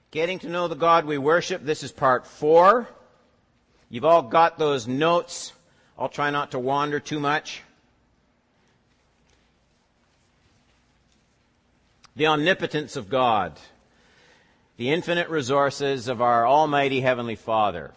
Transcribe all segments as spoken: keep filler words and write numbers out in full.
Getting to know the God we worship. This is part four. You've all got those notes. I'll try not to wander too much. The omnipotence of God. The infinite resources of our almighty Heavenly Father.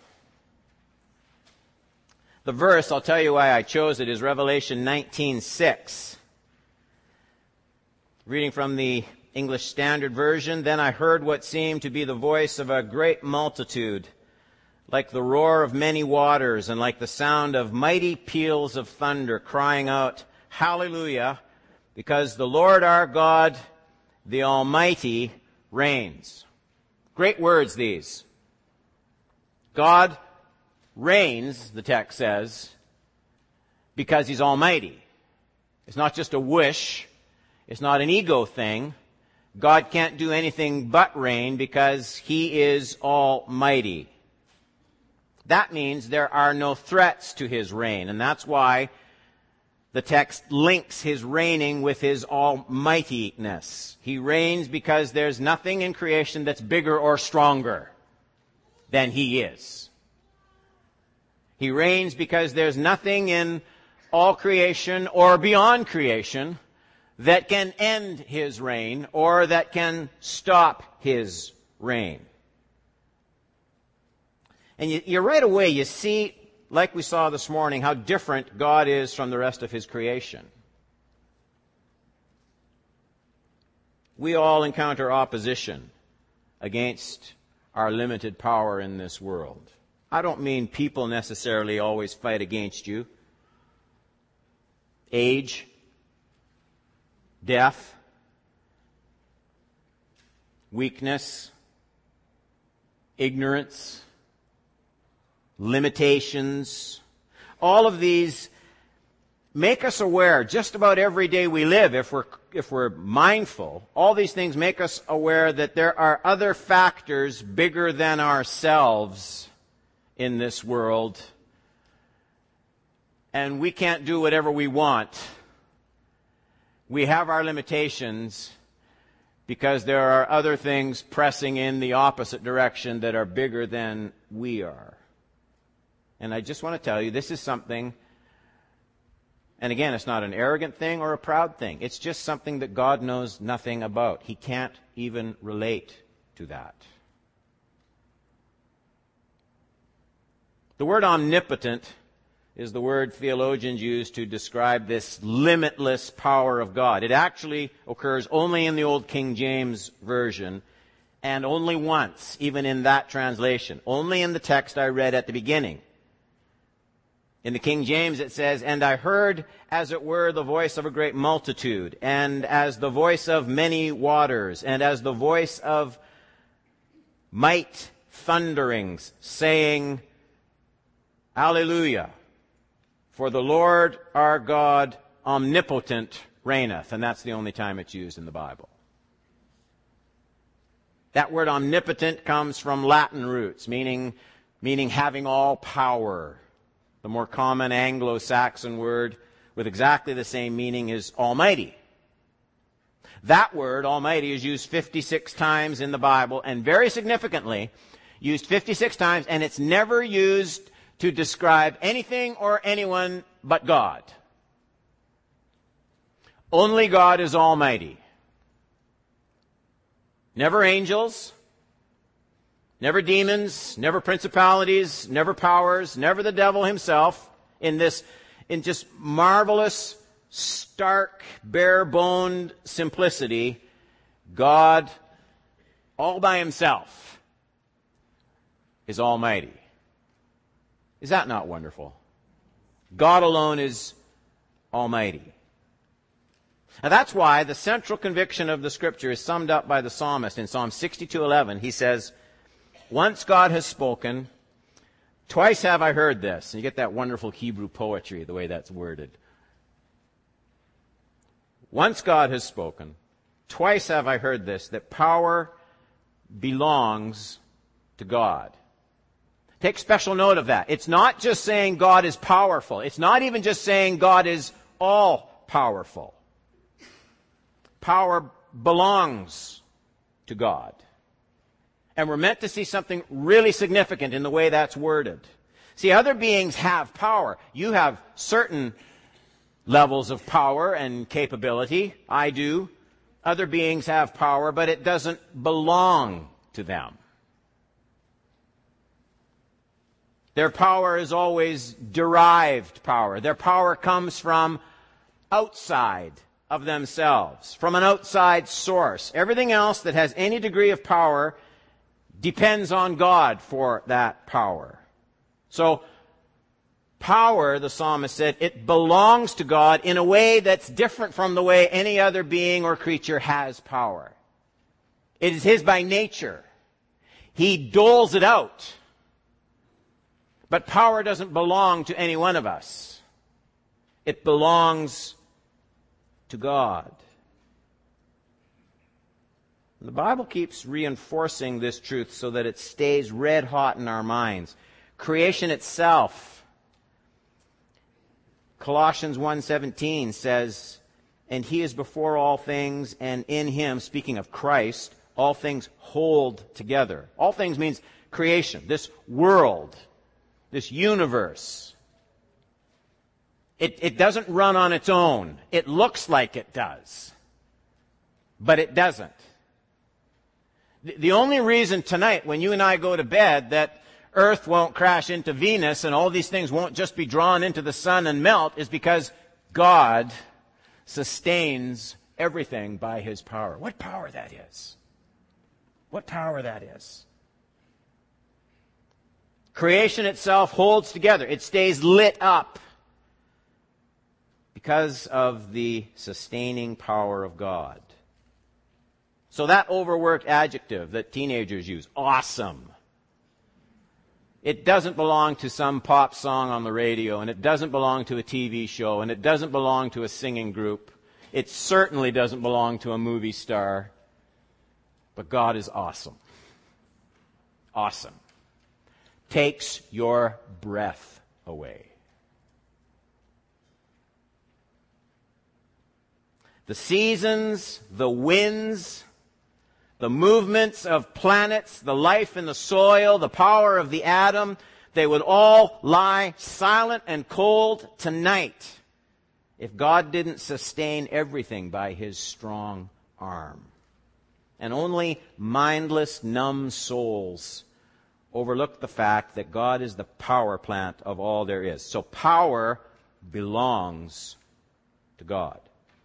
The verse, I'll tell you why I chose it, is Revelation nineteen six. Reading from the English Standard Version, "Then I heard what seemed to be the voice of a great multitude, like the roar of many waters, and like the sound of mighty peals of thunder, crying out, 'Hallelujah, because the Lord our God, the Almighty, reigns.'" Great words, these. God reigns, the text says, because He's almighty. It's not just a wish. It's not an ego thing. God can't do anything but reign because He is almighty. That means there are no threats to His reign, and that's why the text links His reigning with His almightiness. He reigns because there's nothing in creation that's bigger or stronger than He is. He reigns because there's nothing in all creation or beyond creation that can end His reign or that can stop His reign. And you, you right away, you see, like we saw this morning, how different God is from the rest of His creation. We all encounter opposition against our limited power in this world. I don't mean people necessarily always fight against you. Age, death, weakness, ignorance, limitations, all of these make us aware just about every day we live, if we're, if we're mindful, all these things make us aware that there are other factors bigger than ourselves in this world, and we can't do whatever we want. We have our limitations because there are other things pressing in the opposite direction that are bigger than we are. And I just want to tell you, this is something, and again, it's not an arrogant thing or a proud thing. It's just something that God knows nothing about. He can't even relate to that. The word omnipotent is the word theologians use to describe this limitless power of God. It actually occurs only in the Old King James Version, and only once, even in that translation. Only in the text I read at the beginning. In the King James it says, "And I heard, as it were, the voice of a great multitude, and as the voice of many waters, and as the voice of might thunderings, saying, Alleluia, for the Lord our God omnipotent reigneth." And that's the only time it's used in the Bible. That word omnipotent comes from Latin roots, meaning, meaning having all power. The more common Anglo-Saxon word with exactly the same meaning is almighty. That word, almighty, is used fifty-six times in the Bible, and very significantly, used fifty-six times, and it's never used to describe anything or anyone but God. Only God is almighty. Never angels, never demons, never principalities, never powers, never the devil himself, in this, in just marvelous, stark, bare-boned simplicity. God, all by Himself, is almighty. Is that not wonderful? God alone is almighty. Now that's why the central conviction of the Scripture is summed up by the psalmist in Psalm sixty-two eleven. He says, "Once God has spoken, twice have I heard this." And you get that wonderful Hebrew poetry, the way that's worded. "Once God has spoken, twice have I heard this, that power belongs to God." Take special note of that. It's not just saying God is powerful. It's not even just saying God is all-powerful. Power belongs to God. And we're meant to see something really significant in the way that's worded. See, other beings have power. You have certain levels of power and capability. I do. Other beings have power, but it doesn't belong to them. Their power is always derived power. Their power comes from outside of themselves, from an outside source. Everything else that has any degree of power depends on God for that power. So, power, the psalmist said, it belongs to God in a way that's different from the way any other being or creature has power. It is His by nature. He doles it out. But power doesn't belong to any one of us. It belongs to God. The Bible keeps reinforcing this truth so that it stays red hot in our minds. Creation itself. Colossians one seventeen says, and He is before all things, and in Him, speaking of Christ, all things hold together. All things means creation, this world, this universe. It, it doesn't run on its own. It looks like it does, but it doesn't. The, the only reason tonight, when you and I go to bed, that Earth won't crash into Venus and all these things won't just be drawn into the sun and melt is because God sustains everything by His power. What power that is. What power that is. Creation itself holds together. It stays lit up because of the sustaining power of God. So that overworked adjective that teenagers use, awesome, it doesn't belong to some pop song on the radio, and it doesn't belong to a T V show, and it doesn't belong to a singing group. It certainly doesn't belong to a movie star. But God is awesome. Awesome. Takes your breath away. The seasons, the winds, the movements of planets, the life in the soil, the power of the atom, they would all lie silent and cold tonight if God didn't sustain everything by His strong arm. And only mindless, numb souls overlook the fact that God is the power plant of all there is. So power belongs to God.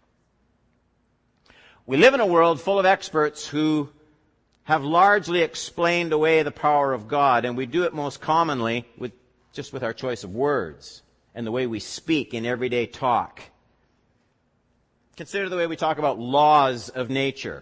We live in a world full of experts who have largely explained away the power of God, and we do it most commonly with just with our choice of words and the way we speak in everyday talk. Consider the way we talk about laws of nature.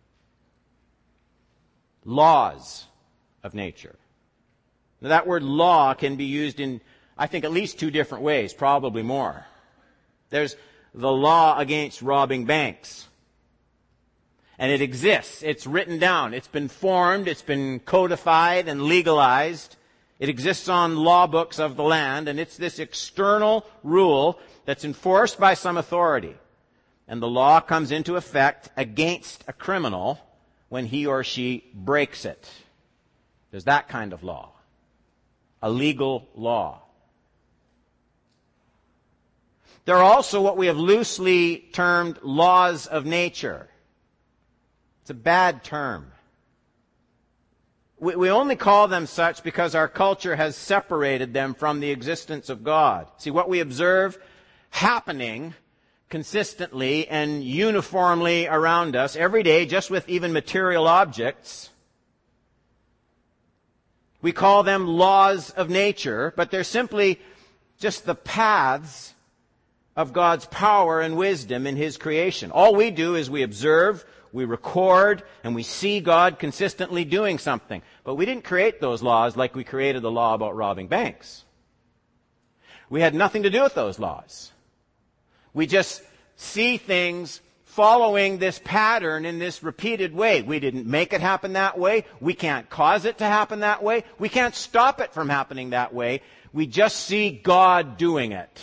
Laws of nature. Now, that word law can be used in, I think, at least two different ways, probably more. There's the law against robbing banks. And it exists. It's written down. It's been formed. It's been codified and legalized. It exists on law books of the land. And it's this external rule that's enforced by some authority. And the law comes into effect against a criminal when he or she breaks it. There's that kind of law. A legal law. There are also what we have loosely termed laws of nature. It's a bad term. We, we only call them such because our culture has separated them from the existence of God. See, what we observe happening consistently and uniformly around us every day, just with even material objects, we call them laws of nature, but they're simply just the paths of God's power and wisdom in His creation. All we do is we observe, we record, and we see God consistently doing something. But we didn't create those laws like we created the law about robbing banks. We had nothing to do with those laws. We just see things following this pattern in this repeated way. We didn't make it happen that way. We can't cause it to happen that way. We can't stop it from happening that way. We just see God doing it.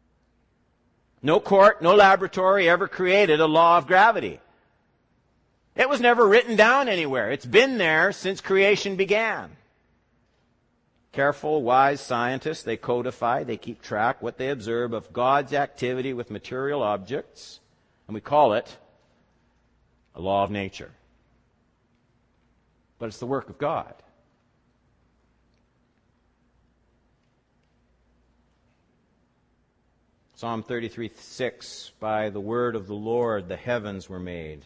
No court, no laboratory ever created a law of gravity. It was never written down anywhere. It's been there since creation began. Careful, wise scientists, they codify, they keep track what they observe of God's activity with material objects, and we call it a law of nature. But it's the work of God. Psalm thirty-three six, by the word of the Lord the heavens were made,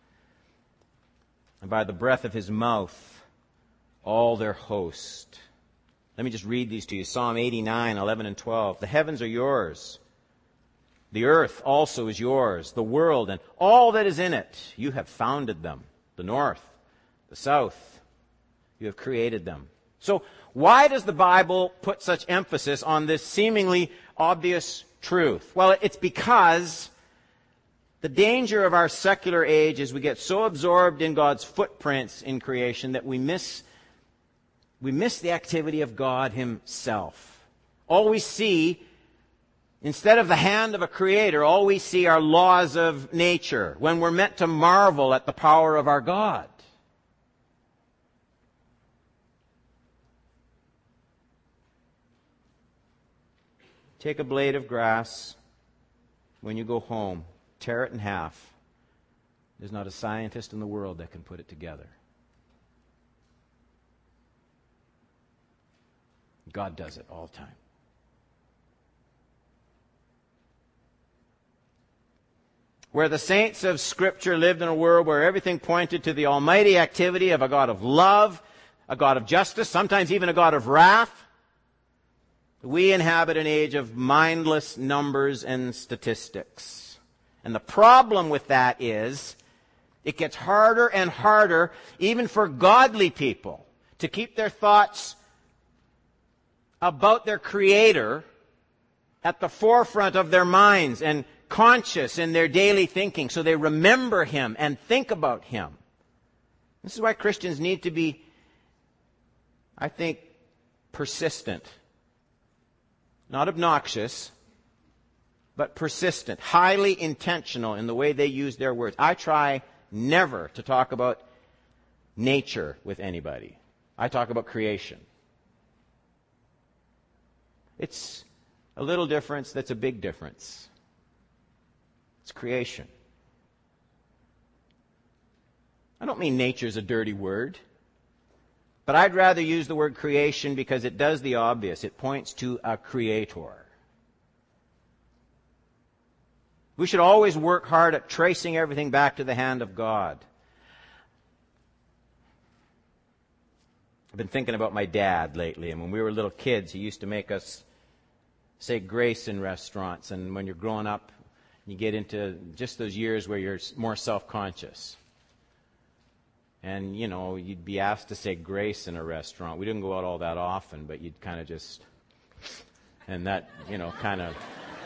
and by the breath of his mouth all their host. Let me just read these to you. Psalm eighty-nine, eleven and twelve. The heavens are yours. The earth also is yours. The world and all that is in it. You have founded them. The north, the south. You have created them. So why does the Bible put such emphasis on this seemingly obvious truth? Well, it's because the danger of our secular age is we get so absorbed in God's footprints in creation that we miss We miss the activity of God himself. All we see, instead of the hand of a creator, all we see are laws of nature, when we're meant to marvel at the power of our God. Take a blade of grass when you go home, tear it in half. There's not a scientist in the world that can put it together. God does it all the time. Where the saints of Scripture lived in a world where everything pointed to the almighty activity of a God of love, a God of justice, sometimes even a God of wrath, we inhabit an age of mindless numbers and statistics. And the problem with that is it gets harder and harder, even for godly people, to keep their thoughts about their Creator at the forefront of their minds and conscious in their daily thinking, so they remember Him and think about Him. This is why Christians need to be, I think, persistent. Not obnoxious, but persistent, highly intentional in the way they use their words. I try never to talk about nature with anybody. I talk about creation. It's a little difference that's a big difference. It's creation. I don't mean nature is a dirty word, but I'd rather use the word creation because it does the obvious. It points to a creator. We should always work hard at tracing everything back to the hand of God. I've been thinking about my dad lately, and when we were little kids, he used to make us say grace in restaurants, and when you're growing up, you get into just those years where you're more self-conscious. And, you know, you'd be asked to say grace in a restaurant. We didn't go out all that often, but you'd kind of just, and that, you know, kind of,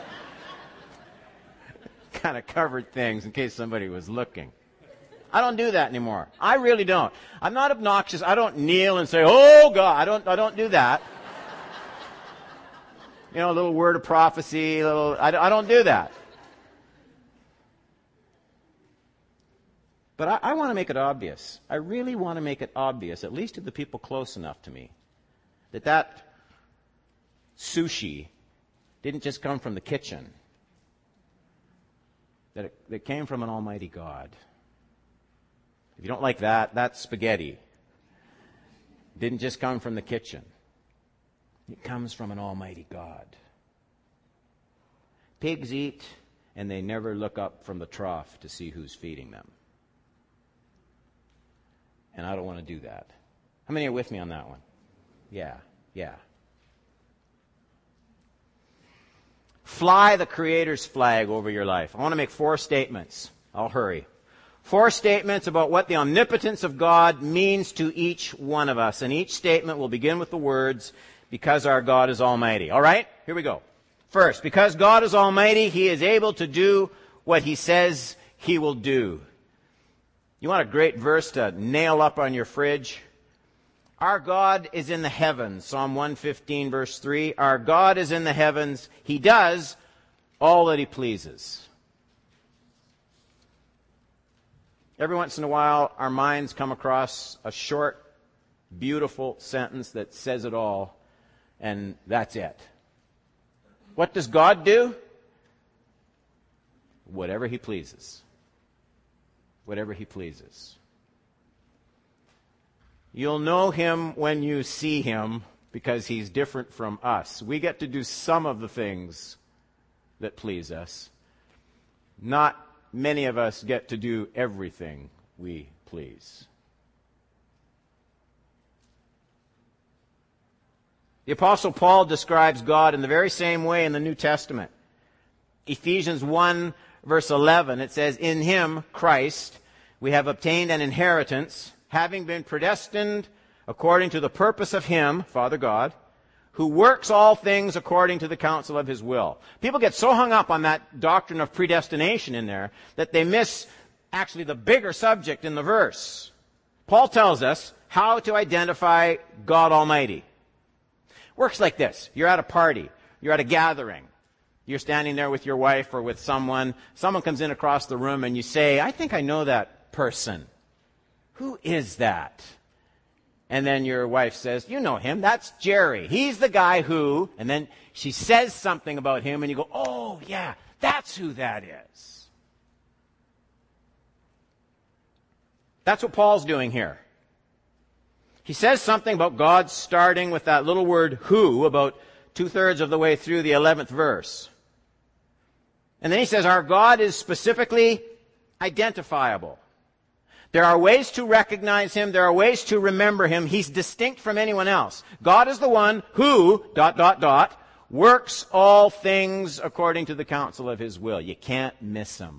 kind of covered things in case somebody was looking. I don't do that anymore. I really don't. I'm not obnoxious. I don't kneel and say, oh, God. I don't, I don't do that. You know, a little word of prophecy, a little, I, I don't do that. But I, I want to make it obvious. I really want to make it obvious, at least to the people close enough to me, that that sushi didn't just come from the kitchen, that it, it came from an almighty God. If you don't like that, that's spaghetti. It didn't just come from the kitchen. It comes from an almighty God. Pigs eat, and they never look up from the trough to see who's feeding them. And I don't want to do that. How many are with me on that one? Yeah, yeah. Fly the Creator's flag over your life. I want to make four statements. I'll hurry. Four statements about what the omnipotence of God means to each one of us. And each statement will begin with the words, because our God is almighty. All right? Here we go. First, because God is almighty, He is able to do what He says He will do. You want a great verse to nail up on your fridge? Our God is in the heavens. Psalm one fifteen, verse three. Our God is in the heavens. He does all that He pleases. Every once in a while, our minds come across a short, beautiful sentence that says it all, and that's it. What does God do? Whatever He pleases. Whatever He pleases. You'll know Him when you see Him because He's different from us. We get to do some of the things that please us. Not many of us get to do everything we please. The Apostle Paul describes God in the very same way in the New Testament. Ephesians one, verse eleven, it says, "In Him, Christ, we have obtained an inheritance, having been predestined according to the purpose of Him," Father God, "who works all things according to the counsel of His will." People get so hung up on that doctrine of predestination in there that they miss actually the bigger subject in the verse. Paul tells us how to identify God Almighty. Works like this. You're at a party. You're at a gathering. You're standing there with your wife or with someone. Someone comes in across the room and you say, "I think I know that person. Who is that?" And then your wife says, "You know him. That's Jerry. He's the guy who..." And then she says something about him and you go, "Oh, yeah, that's who that is." That's what Paul's doing here. He says something about God starting with that little word "who" about two-thirds of the way through the eleventh verse. And then he says our God is specifically identifiable. There are ways to recognize Him. There are ways to remember Him. He's distinct from anyone else. God is the one who, dot, dot, dot, works all things according to the counsel of His will. You can't miss Him.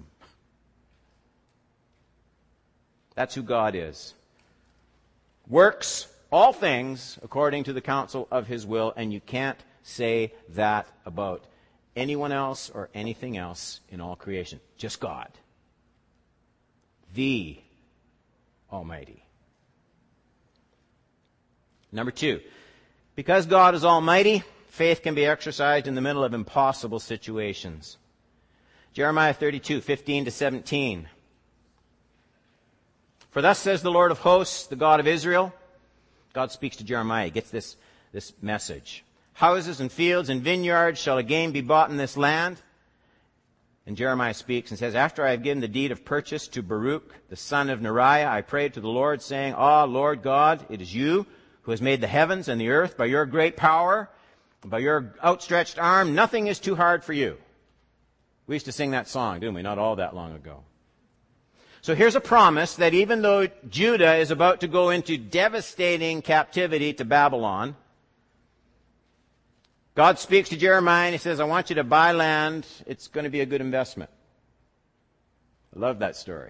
That's who God is. Works all things according to the counsel of His will, and you can't say that about anyone else or anything else in all creation. Just God. The Almighty. Number two, because God is Almighty, faith can be exercised in the middle of impossible situations. Jeremiah thirty-two, fifteen to seventeen. "For thus says the Lord of hosts, the God of Israel," God speaks to Jeremiah. He gets this, this message. "Houses and fields and vineyards shall again be bought in this land." And Jeremiah speaks and says, "After I have given the deed of purchase to Baruch, the son of Neriah, I prayed to the Lord, saying, Ah, Lord God, it is you who has made the heavens and the earth by your great power, and by your outstretched arm. Nothing is too hard for you." We used to sing that song, didn't we? Not all that long ago. So here's a promise that even though Judah is about to go into devastating captivity to Babylon, God speaks to Jeremiah and He says, "I want you to buy land. It's going to be a good investment." I love that story.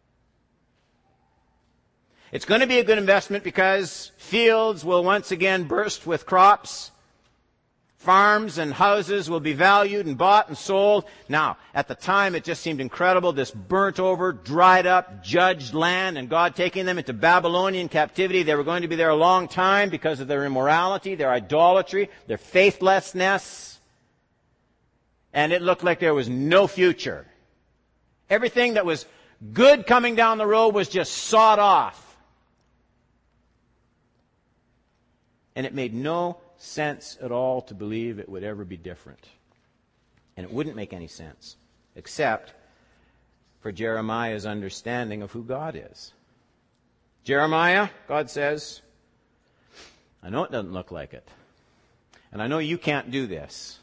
It's going to be a good investment because fields will once again burst with crops. Farms and houses will be valued and bought and sold. Now, at the time, it just seemed incredible, this burnt over, dried up, judged land, and God taking them into Babylonian captivity. They were going to be there a long time because of their immorality, their idolatry, their faithlessness. And it looked like there was no future. Everything that was good coming down the road was just sawed off. And it made no sense at all to believe it would ever be different. And it wouldn't make any sense, except for Jeremiah's understanding of who God is. Jeremiah, God says, "I know it doesn't look like it. And I know you can't do this.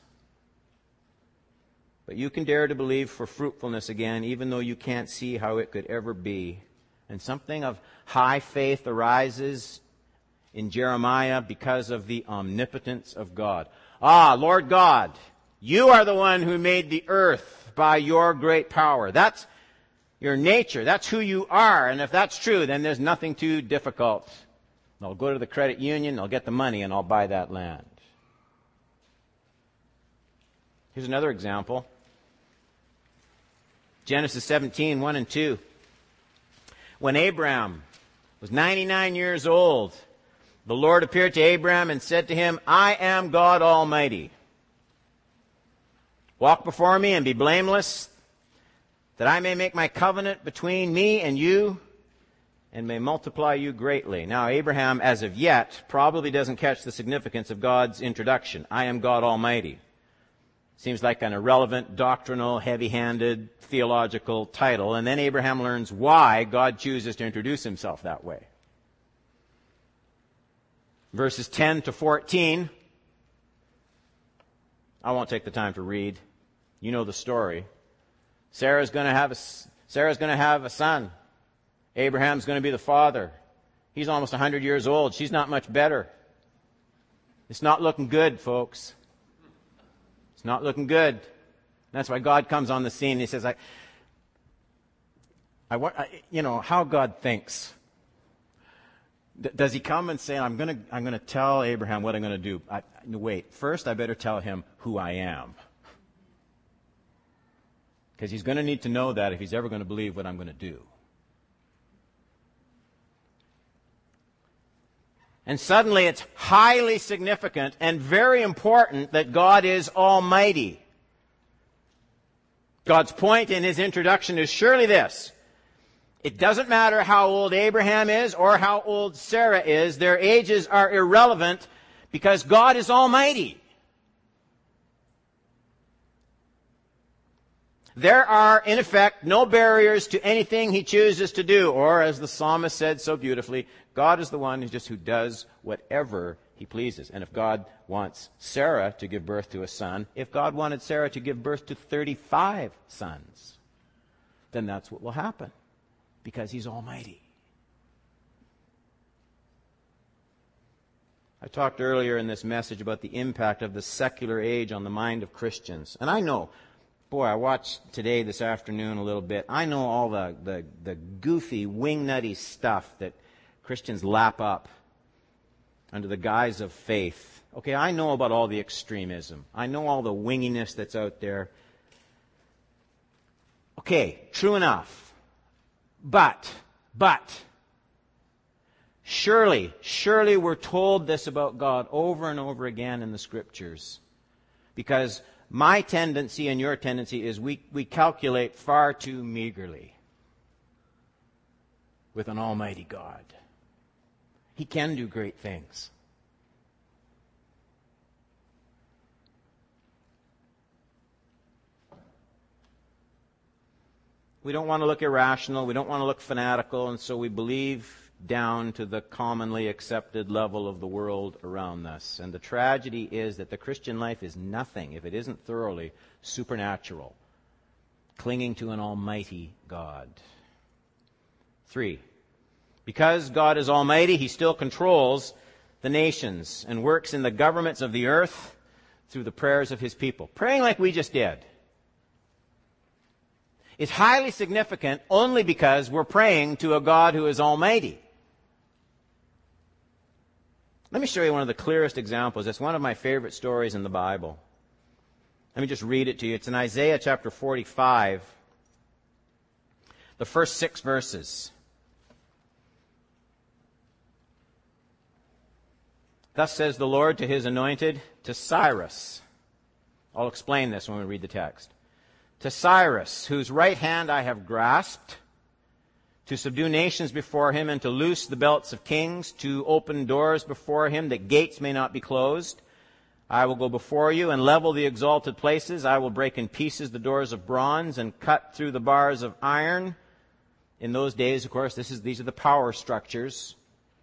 But you can dare to believe for fruitfulness again, even though you can't see how it could ever be." And something of high faith arises in Jeremiah because of the omnipotence of God. "Ah, Lord God, you are the one who made the earth by your great power." That's your nature. That's who you are. And if that's true, then there's nothing too difficult. I'll go to the credit union, I'll get the money, and I'll buy that land. Here's another example. Genesis seventeen, one and two. When Abraham was ninety-nine years old, the Lord appeared to Abraham and said to him, "I am God Almighty. Walk before me and be blameless. that I may make my covenant between me and you and may multiply you greatly. Now, Abraham, as of yet, probably doesn't catch the significance of God's introduction. I am God Almighty. Seems like an irrelevant, doctrinal, heavy-handed, theological title. And then Abraham learns why God chooses to introduce himself that way. Verses ten to fourteen. I won't take the time to read. You know the story. Sarah's going to have a, Sarah's going to have a son. Abraham's going to be the father. He's almost one hundred years old. She's not much better. It's not looking good, folks. It's not looking good. That's why God comes on the scene and he says, I, I, I you know, how God thinks. D- does he come and say, I'm going to, I'm going to tell Abraham what I'm going to do? I, wait, first I better tell him who I am. Because he's going to need to know that if he's ever going to believe what I'm going to do. And suddenly it's highly significant and very important that God is almighty. God's point in his introduction is surely this. It doesn't matter how old Abraham is or how old Sarah is. Their ages are irrelevant because God is almighty. There are, in effect, no barriers to anything he chooses to do. Or, as the psalmist said so beautifully, God is the one who just who does whatever he pleases. And if God wants Sarah to give birth to a son, if God wanted Sarah to give birth to thirty-five sons, then that's what will happen, because he's almighty. I talked earlier in this message about the impact of the secular age on the mind of Christians. And I know, boy, I watched today, this afternoon a little bit. I know all the, the, the goofy, wingnutty stuff that Christians lap up under the guise of faith. Okay, I know about all the extremism. I know all the winginess that's out there. Okay, true enough. But, but, surely, surely we're told this about God over and over again in the Scriptures. Because my tendency and your tendency is we, we calculate far too meagerly with an almighty God. He can do great things. We don't want to look irrational. We don't want to look fanatical. And so we believe down to the commonly accepted level of the world around us. And the tragedy is that the Christian life is nothing if it isn't thoroughly supernatural, clinging to an almighty God. Three, because God is almighty, he still controls the nations and works in the governments of the earth through the prayers of his people. Praying like we just did is highly significant only because we're praying to a God who is almighty. Let me show you one of the clearest examples. It's one of my favorite stories in the Bible. Let me just read it to you. It's in Isaiah chapter forty-five, the first six verses. Thus says the Lord to his anointed, to Cyrus. I'll explain this when we read the text. To Cyrus, whose right hand I have grasped, to subdue nations before him, and to loose the belts of kings, to open doors before him, that gates may not be closed. I will go before you and level the exalted places. I will break in pieces the doors of bronze and cut through the bars of iron. In those days, of course, this is, these are the power structures.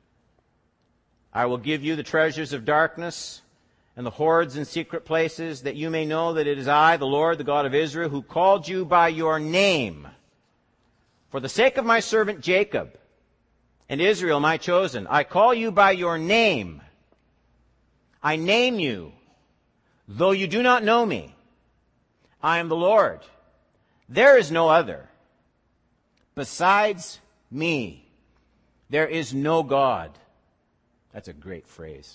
I will give you the treasures of darkness and the hoards in secret places, that you may know that it is I, the Lord, the God of Israel, who called you by your name. For the sake of my servant Jacob and Israel, my chosen, I call you by your name. I name you, though you do not know me. I am the Lord. There is no other. Besides me, there is no God. That's a great phrase.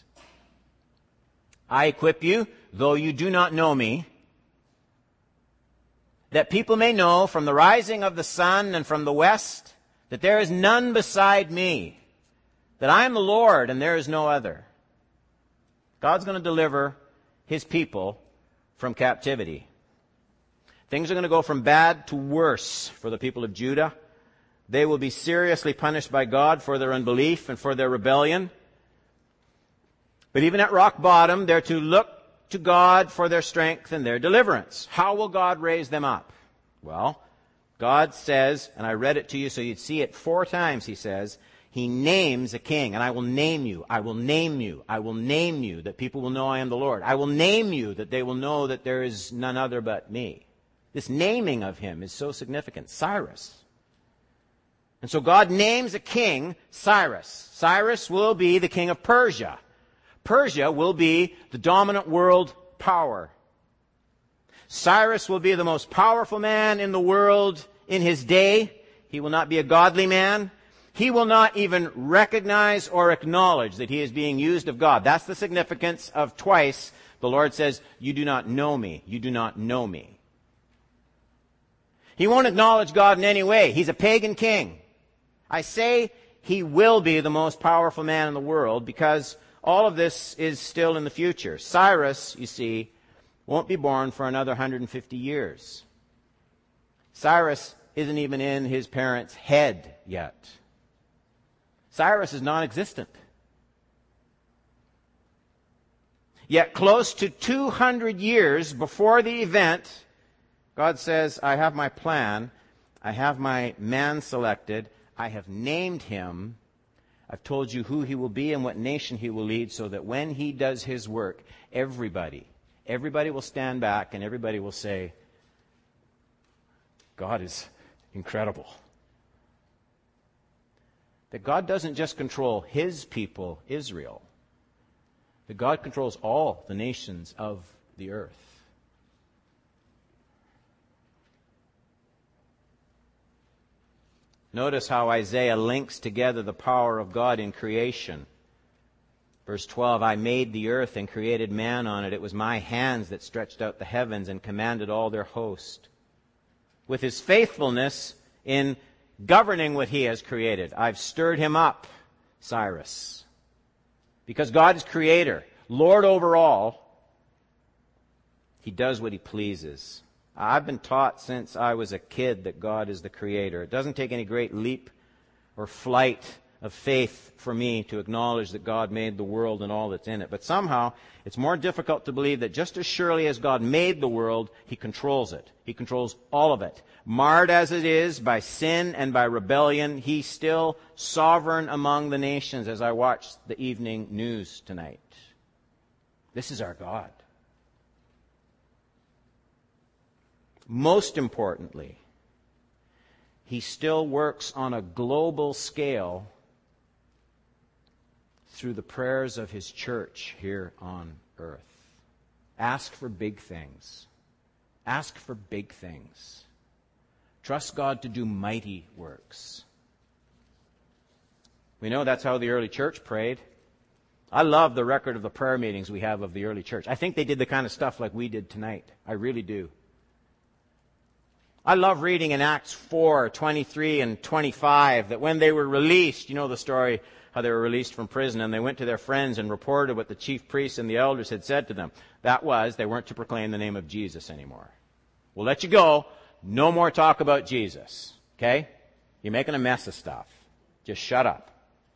I equip you, though you do not know me, that people may know from the rising of the sun and from the west that there is none beside me, that I am the Lord and there is no other. God's going to deliver his people from captivity. Things are going to go from bad to worse for the people of Judah. They will be seriously punished by God for their unbelief and for their rebellion. But even at rock bottom, they're to look to God for their strength and their deliverance. How will God raise them up? Well, God says, and I read it to you so you'd see it four times, he says, he names a king, and I will name you, I will name you, I will name you, that people will know I am the Lord. I will name you, that they will know that there is none other but me. This naming of him is so significant. Cyrus. And so God names a king, Cyrus. Cyrus will be the king of Persia. Persia will be the dominant world power. Cyrus will be the most powerful man in the world in his day. He will not be a godly man. He will not even recognize or acknowledge that he is being used of God. That's the significance of twice the Lord says, you do not know me. You do not know me. He won't acknowledge God in any way. He's a pagan king. I say he will be the most powerful man in the world because all of this is still in the future. Cyrus, you see, won't be born for another one hundred fifty years. Cyrus isn't even in his parents' head yet. Cyrus is non-existent. Yet close to two hundred years before the event, God says, I have my plan. I have my man selected. I have named him. I've told you who he will be and what nation he will lead so that when he does his work, everybody, everybody will stand back and everybody will say, God is incredible. That God doesn't just control his people, Israel. That God controls all the nations of the earth. Notice how Isaiah links together the power of God in creation. Verse twelve, I made the earth and created man on it. It was my hands that stretched out the heavens and commanded all their host. With his faithfulness in governing what he has created, I've stirred him up, Cyrus. Because God is creator, Lord over all, he does what he pleases. I've been taught since I was a kid that God is the creator. It doesn't take any great leap or flight of faith for me to acknowledge that God made the world and all that's in it. But somehow, it's more difficult to believe that just as surely as God made the world, he controls it. He controls all of it. Marred as it is by sin and by rebellion, he's still sovereign among the nations as I watch the evening news tonight. This is our God. Most importantly, he still works on a global scale through the prayers of his church here on earth. Ask for big things. Ask for big things. Trust God to do mighty works. We know that's how the early church prayed. I love the record of the prayer meetings we have of the early church. I think they did the kind of stuff like we did tonight. I really do. I love reading in Acts four, twenty-three and twenty-five that when they were released, you know the story, how they were released from prison, and they went to their friends and reported what the chief priests and the elders had said to them. That was, they weren't to proclaim the name of Jesus anymore. We'll let you go. No more talk about Jesus. Okay? You're making a mess of stuff. Just shut up.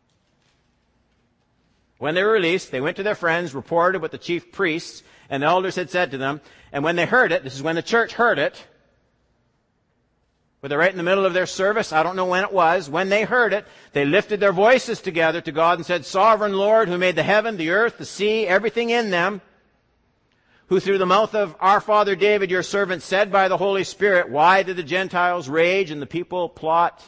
When they were released, they went to their friends, reported what the chief priests and the elders had said to them, and when they heard it, this is when the church heard it, were they right in the middle of their service? I don't know when it was. When they heard it, they lifted their voices together to God and said, Sovereign Lord, who made the heaven, the earth, the sea, everything in them, who through the mouth of our father David, your servant, said by the Holy Spirit, why did the Gentiles rage and the people plot?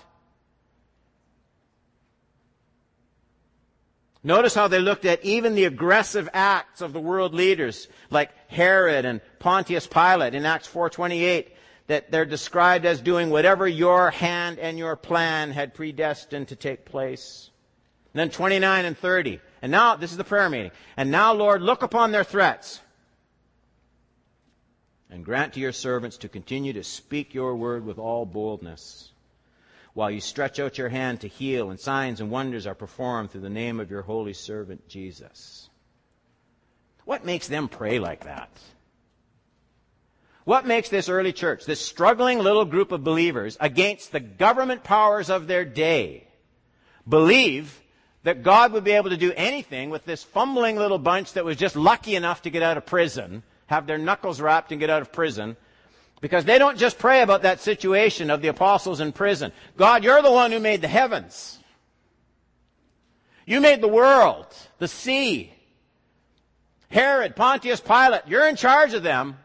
Notice how they looked at even the aggressive acts of the world leaders, like Herod and Pontius Pilate in Acts four twenty-eight. That they're described as doing whatever your hand and your plan had predestined to take place. And then twenty-nine and thirty. And now, this is the prayer meeting. And now, Lord, look upon their threats and grant to your servants to continue to speak your word with all boldness while you stretch out your hand to heal and signs and wonders are performed through the name of your holy servant Jesus. What makes them pray like that? What makes this early church, this struggling little group of believers against the government powers of their day, believe that God would be able to do anything with this fumbling little bunch that was just lucky enough to get out of prison, have their knuckles wrapped and get out of prison? Because they don't just pray about that situation of the apostles in prison. God, you're the one who made the heavens. You made the world, the sea. Herod, Pontius Pilate, you're in charge of them.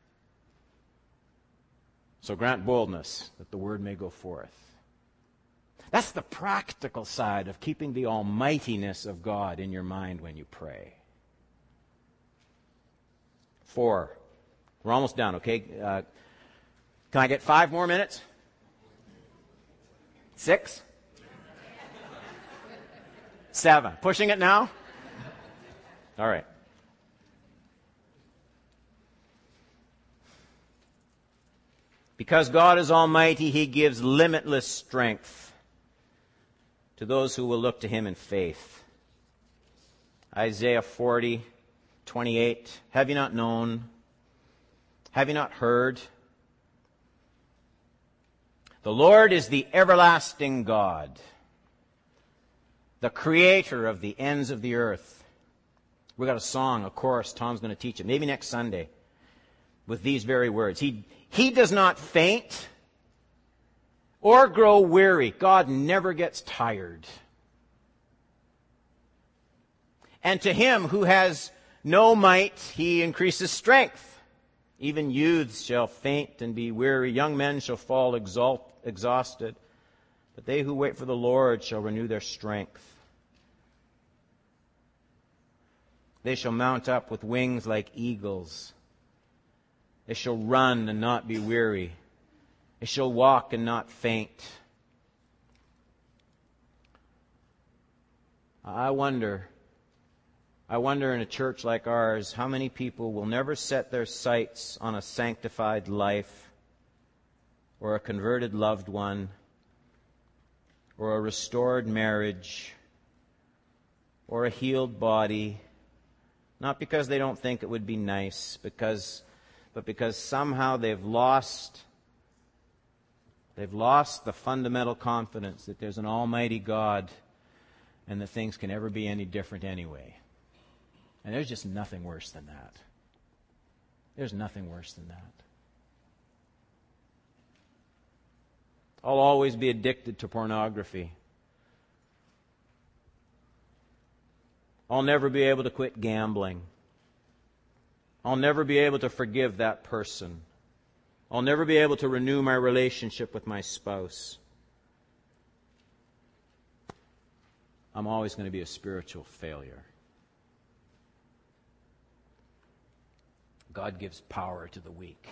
So grant boldness that the word may go forth. That's the practical side of keeping the almightiness of God in your mind when you pray. Four. We're almost done, okay? Uh, can I get five more minutes? Six? Seven. Pushing it now? All right. Because God is almighty, He gives limitless strength to those who will look to Him in faith. Isaiah forty, twenty-eight. Have you not known? Have you not heard? The Lord is the everlasting God, the creator of the ends of the earth. We've got a song, a chorus. Tom's going to teach it. Maybe next Sunday. With these very words. He, he does not faint or grow weary. God never gets tired. And to him who has no might, He increases strength. Even youths shall faint and be weary. Young men shall fall exalt, exhausted. But they who wait for the Lord shall renew their strength. They shall mount up with wings like eagles. They shall run and not be weary. They shall walk and not faint. I wonder, I wonder in a church like ours, how many people will never set their sights on a sanctified life, or a converted loved one, or a restored marriage, or a healed body, not because they don't think it would be nice, because but because somehow they've lost, they've lost the fundamental confidence that there's an almighty God and that things can ever be any different anyway. And there's just nothing worse than that. There's nothing worse than that. I'll always be addicted to pornography. I'll never be able to quit gambling. I'll never be able to forgive that person. I'll never be able to renew my relationship with my spouse. I'm always going to be a spiritual failure. God gives power to the weak.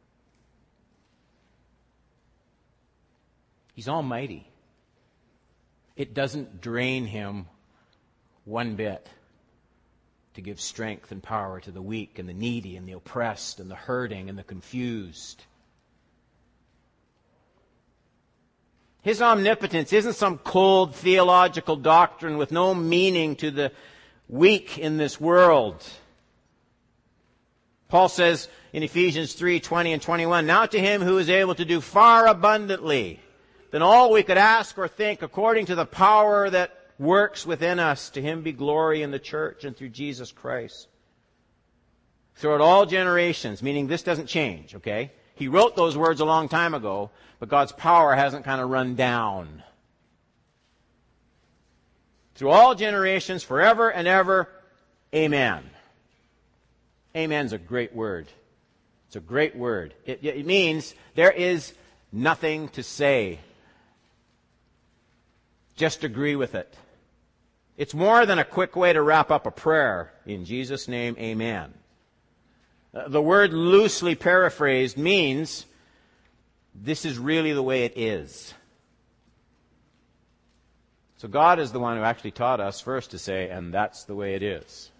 He's almighty. It doesn't drain Him one bit to give strength and power to the weak and the needy and the oppressed and the hurting and the confused. His omnipotence isn't some cold theological doctrine with no meaning to the weak in this world. Paul says in Ephesians three, twenty and twenty-one, now to Him who is able to do far abundantly than all we could ask or think, according to the power that works within us, to Him be glory in the church and through Jesus Christ, throughout all generations, meaning this doesn't change, okay? He wrote those words a long time ago, but God's power hasn't kind of run down. Through all generations, forever and ever, amen. Amen's a great word. It's a great word. It, it means there is nothing to say. Just agree with it. It's more than a quick way to wrap up a prayer. In Jesus' name, amen. The word loosely paraphrased means this is really the way it is. So God is the one who actually taught us first to say, and that's the way it is.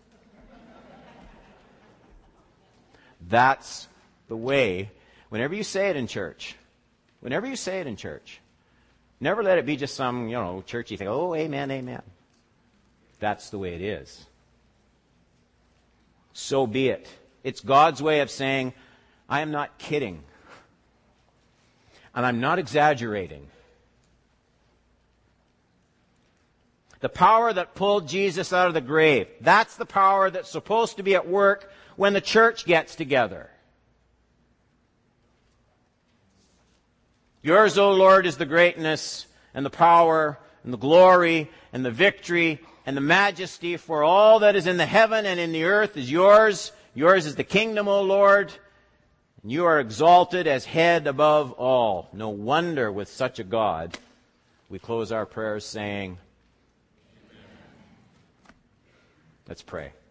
That's the way. Whenever you say it in church, whenever you say it in church, never let it be just some, you know, churchy thing. Oh, amen, amen. That's the way it is. So be it. It's God's way of saying, I am not kidding. And I'm not exaggerating. The power that pulled Jesus out of the grave, that's the power that's supposed to be at work when the church gets together. Yours, O Lord, is the greatness and the power and the glory and the victory and the majesty, for all that is in the heaven and in the earth is yours. Yours is the kingdom, O Lord, and you are exalted as head above all. No wonder with such a God we close our prayers saying, let's pray.